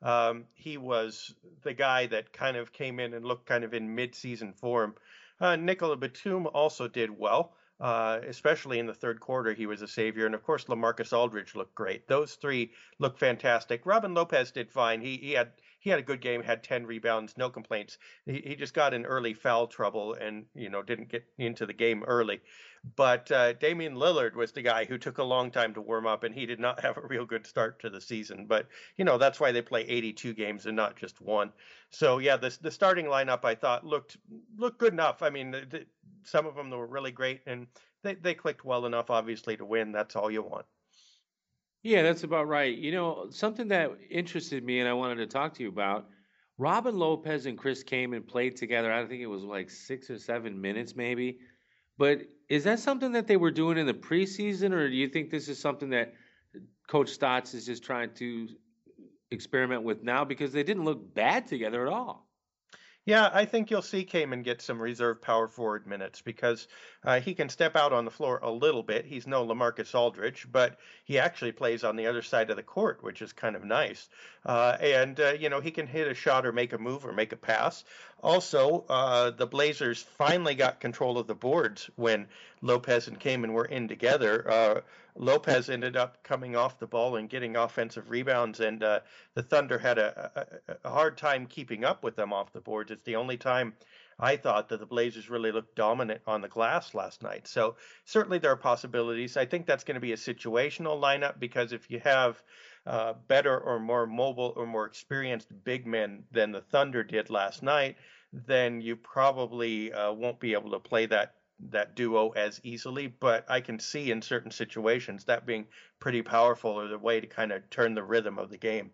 He was the guy that kind of came in and looked kind of in mid-season form. Nicola Batum also did well, especially in the third quarter. He was a savior, and of course, LaMarcus Aldridge looked great. Those three looked fantastic. Robin Lopez did fine. He had a good game, had 10 rebounds, no complaints. He just got in early foul trouble and didn't get into the game early. But Damian Lillard was the guy who took a long time to warm up, and he did not have a real good start to the season. But that's why they play 82 games and not just one. So yeah, the starting lineup I thought looked good enough. I mean, some of them were really great, and they clicked well enough, obviously, to win. That's all you want. Yeah, that's about right. Something that interested me and I wanted to talk to you about, Robin Lopez and Chris Kaman played together. I think it was like 6 or 7 minutes maybe. But is that something that they were doing in the preseason, or do you think this is something that Coach Stotts is just trying to experiment with now? Because they didn't look bad together at all. Yeah, I think you'll see Kaman get some reserve power forward minutes because he can step out on the floor a little bit. He's no LaMarcus Aldridge, but he actually plays on the other side of the court, which is kind of nice. And he can hit a shot or make a move or make a pass. Also, the Blazers finally got control of the boards when Lopez and Kaman were in together. Lopez ended up coming off the ball and getting offensive rebounds, and the Thunder had a hard time keeping up with them off the boards. It's the only time I thought that the Blazers really looked dominant on the glass last night. So certainly there are possibilities. I think that's going to be a situational lineup because if you have better or more mobile or more experienced big men than the Thunder did last night, then you probably won't be able to play that duo as easily. But I can see in certain situations that being pretty powerful or the way to kind of turn the rhythm of the game.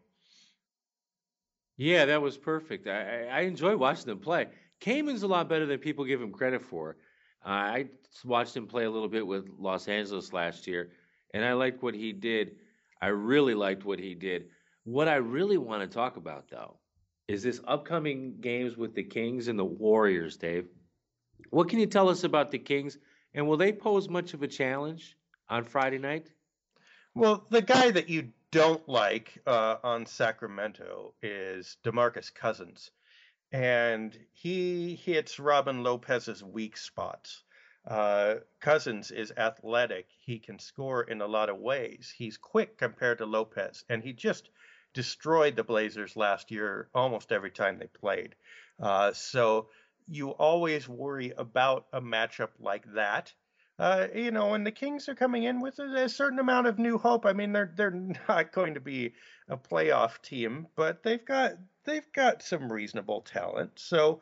Yeah, that was perfect. I enjoy watching them play. Kaman's a lot better than people give him credit for. I watched him play a little bit with Los Angeles last year, and I liked what he did. I really liked what he did. What I really want to talk about, though, is this upcoming games with the Kings and the Warriors, Dave. What can you tell us about the Kings, and will they pose much of a challenge on Friday night? Well, the guy that you don't like on Sacramento is DeMarcus Cousins, and he hits Robin Lopez's weak spots. Cousins is athletic. He can score in a lot of ways. He's quick compared to Lopez, and he just destroyed the Blazers last year almost every time they played. So you always worry about a matchup like that. And the Kings are coming in with a certain amount of new hope. I mean, they're not going to be a playoff team, but they've got some reasonable talent. So,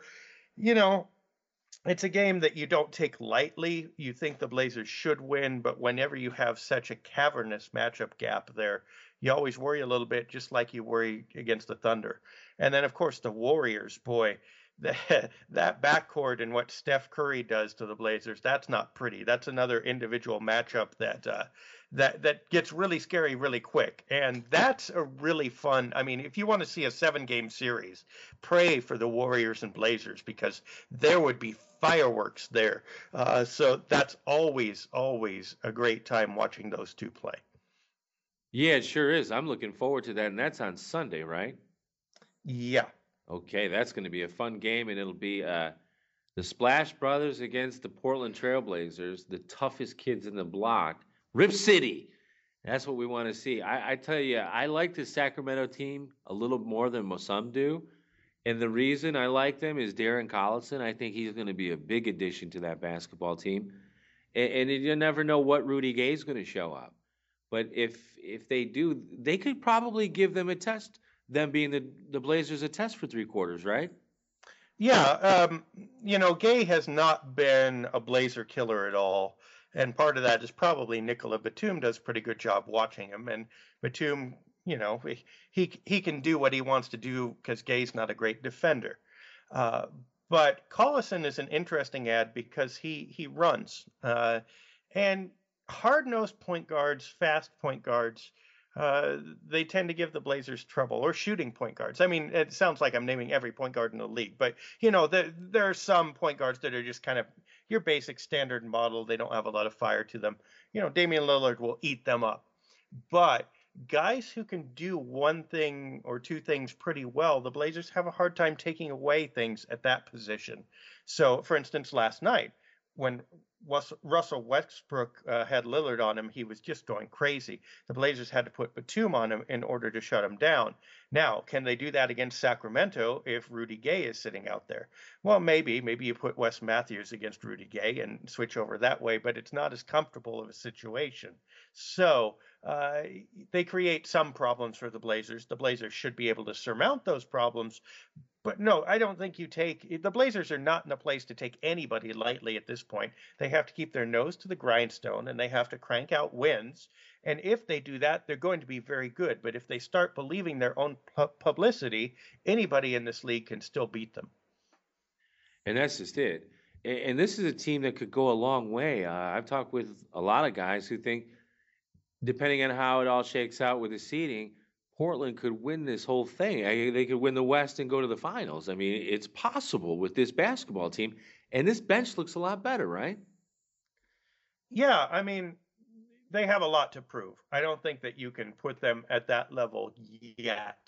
it's a game that you don't take lightly. You think the Blazers should win, but whenever you have such a cavernous matchup gap there, you always worry a little bit, just like you worry against the Thunder. And then, of course, the Warriors, boy, that backcourt and what Steph Curry does to the Blazers, that's not pretty. That's another individual matchup that gets really scary really quick. And that's a really fun. I mean, if you want to see a 7-game series, pray for the Warriors and Blazers because there would be fireworks there. So that's always a great time watching those two play. Yeah, it sure is. I'm looking forward to that. And that's on Sunday, right? Yeah. Okay, that's going to be a fun game, and it'll be the Splash Brothers against the Portland Trailblazers, the toughest kids in the block. Rip City. That's what we want to see. I tell you, I like the Sacramento team a little more than some do, and the reason I like them is Darren Collison. I think he's going to be a big addition to that basketball team, and you never know what Rudy Gay is going to show up. But if they do, they could probably give them a test. Them being the Blazers a test for 3 quarters, right? Yeah, Gay has not been a Blazer killer at all, and part of that is probably Nicola Batum does a pretty good job watching him, and Batum, he can do what he wants to do because Gay's not a great defender. But Collison is an interesting ad because he runs, and hard-nosed point guards, fast point guards, they tend to give the Blazers trouble, or shooting point guards. I mean, it sounds like I'm naming every point guard in the league, but, there are some point guards that are just kind of your basic standard model. They don't have a lot of fire to them. Damian Lillard will eat them up. But guys who can do one thing or two things pretty well, the Blazers have a hard time taking away things at that position. So, for instance, last night, when Russell Westbrook had Lillard on him, he was just going crazy. The Blazers had to put Batum on him in order to shut him down. Now, can they do that against Sacramento if Rudy Gay is sitting out there? Well, maybe you put Wes Matthews against Rudy Gay and switch over that way, but it's not as comfortable of a situation. So they create some problems for the Blazers. The Blazers should be able to surmount those problems. But no, I don't think the Blazers are not in a place to take anybody lightly at this point. They have to keep their nose to the grindstone and they have to crank out wins. And if they do that, they're going to be very good. But if they start believing their own publicity, anybody in this league can still beat them. And that's just it. And this is a team that could go a long way. I've talked with a lot of guys who think, depending on how it all shakes out with the seeding, Portland could win this whole thing. They could win the West and go to the finals. I mean, it's possible with this basketball team. And this bench looks a lot better, right? Yeah, I mean, they have a lot to prove. I don't think that you can put them at that level yet.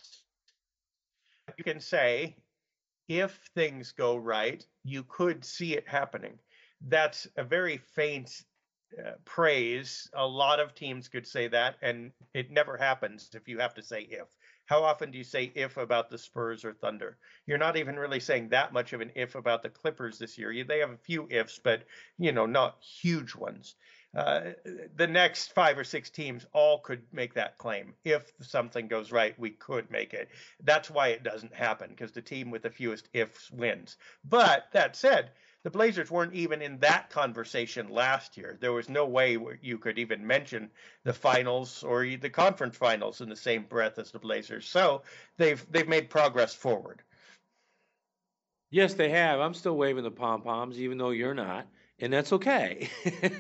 You can say, if things go right, you could see it happening. That's a very faint praise. A lot of teams could say that, and it never happens if you have to say if. How often do you say if about the Spurs or Thunder? You're not even really saying that much of an if about the Clippers this year. They have a few ifs, but not huge ones. The next 5 or 6 teams all could make that claim. If something goes right, we could make it. That's why it doesn't happen, because the team with the fewest ifs wins. But that said, the Blazers weren't even in that conversation last year. There was no way you could even mention the finals or the conference finals in the same breath as the Blazers. So they've made progress forward. Yes, they have. I'm still waving the pom-poms, even though you're not, and that's okay.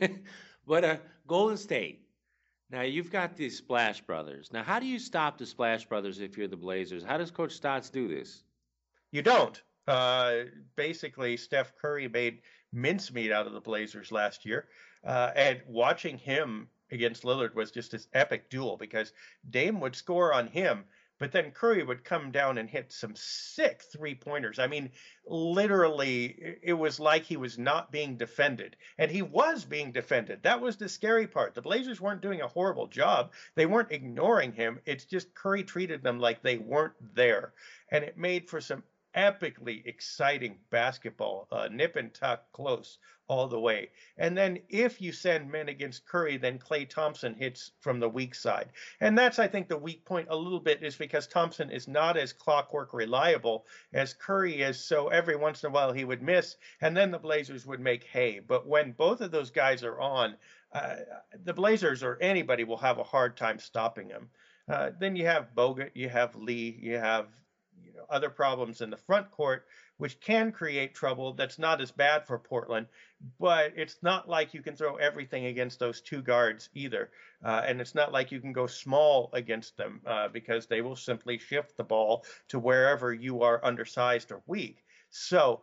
But Golden State. Now, you've got the Splash Brothers. Now, how do you stop the Splash Brothers if you're the Blazers? How does Coach Stotts do this? You don't. Basically, Steph Curry made mincemeat out of the Blazers last year. And watching him against Lillard was just this epic duel because Dame would score on him, but then Curry would come down and hit some sick three-pointers. I mean, literally, it was like he was not being defended. And he was being defended. That was the scary part. The Blazers weren't doing a horrible job. They weren't ignoring him. It's just Curry treated them like they weren't there. And it made for some epically exciting basketball, nip and tuck close all the way. And then if you send men against Curry, then Klay Thompson hits from the weak side. And that's, I think, the weak point a little bit is because Thompson is not as clockwork reliable as Curry is. So every once in a while he would miss, and then the Blazers would make hay. But when both of those guys are on, the Blazers or anybody will have a hard time stopping them. Then you have Bogut, you have Lee, you have other problems in the front court, which can create trouble. That's not as bad for Portland, but it's not like you can throw everything against those two guards either. And it's not like you can go small against them because they will simply shift the ball to wherever you are undersized or weak. So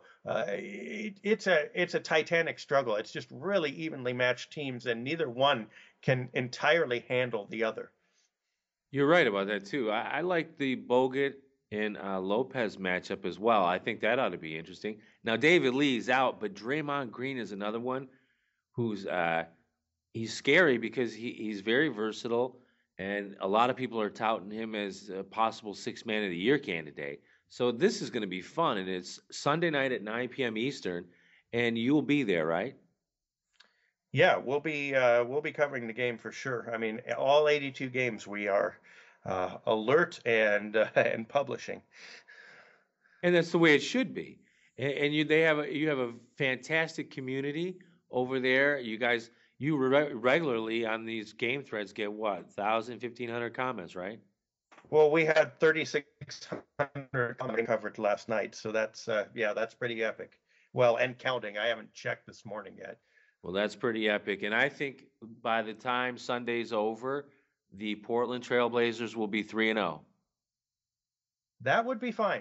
it's a titanic struggle. It's just really evenly matched teams, and neither one can entirely handle the other. You're right about that, too. I like the Bogut and Lopez matchup as well. I think that ought to be interesting. Now, David Lee's out, but Draymond Green is another one who's he's scary because he's very versatile, and a lot of people are touting him as a possible Sixth Man of the Year candidate. So this is going to be fun, and it's Sunday night at 9 p.m. Eastern, and you'll be there, right? Yeah, we'll be covering the game for sure. I mean, all 82 games we are alert and publishing, and that's the way it should be. And you have a fantastic community over there. You guys, regularly on these game threads get what, 1,000, 1,500 comments, right? Well, we had 3,600 comment coverage last night, so that's pretty epic. Well, and counting. I haven't checked this morning yet. Well, that's pretty epic, and I think by the time Sunday's over, the Portland Trailblazers will be 3-0. That would be fine.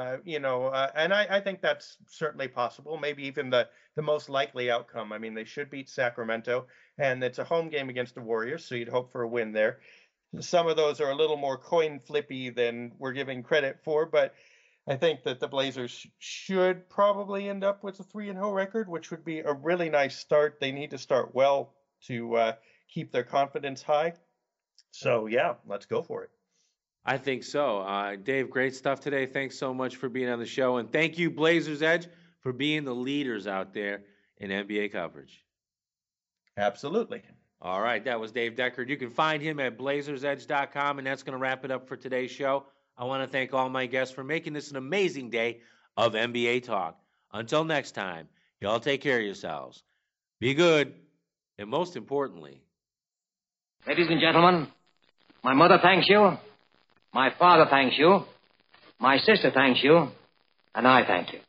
And I think that's certainly possible. Maybe even the most likely outcome. I mean, they should beat Sacramento, and it's a home game against the Warriors, so you'd hope for a win there. some of those are a little more coin flippy than we're giving credit for, but I think that the Blazers should probably end up with a 3-0 record, which would be a really nice start. They need to start well to keep their confidence high. So, yeah, let's go for it. I think so. Dave, great stuff today. Thanks so much for being on the show. And thank you, Blazers Edge, for being the leaders out there in NBA coverage. Absolutely. All right, that was Dave Deckard. You can find him at blazersedge.com, and that's going to wrap it up for today's show. I want to thank all my guests for making this an amazing day of NBA talk. Until next time, y'all take care of yourselves. Be good, and most importantly... Ladies and gentlemen, my mother thanks you, my father thanks you, my sister thanks you, and I thank you.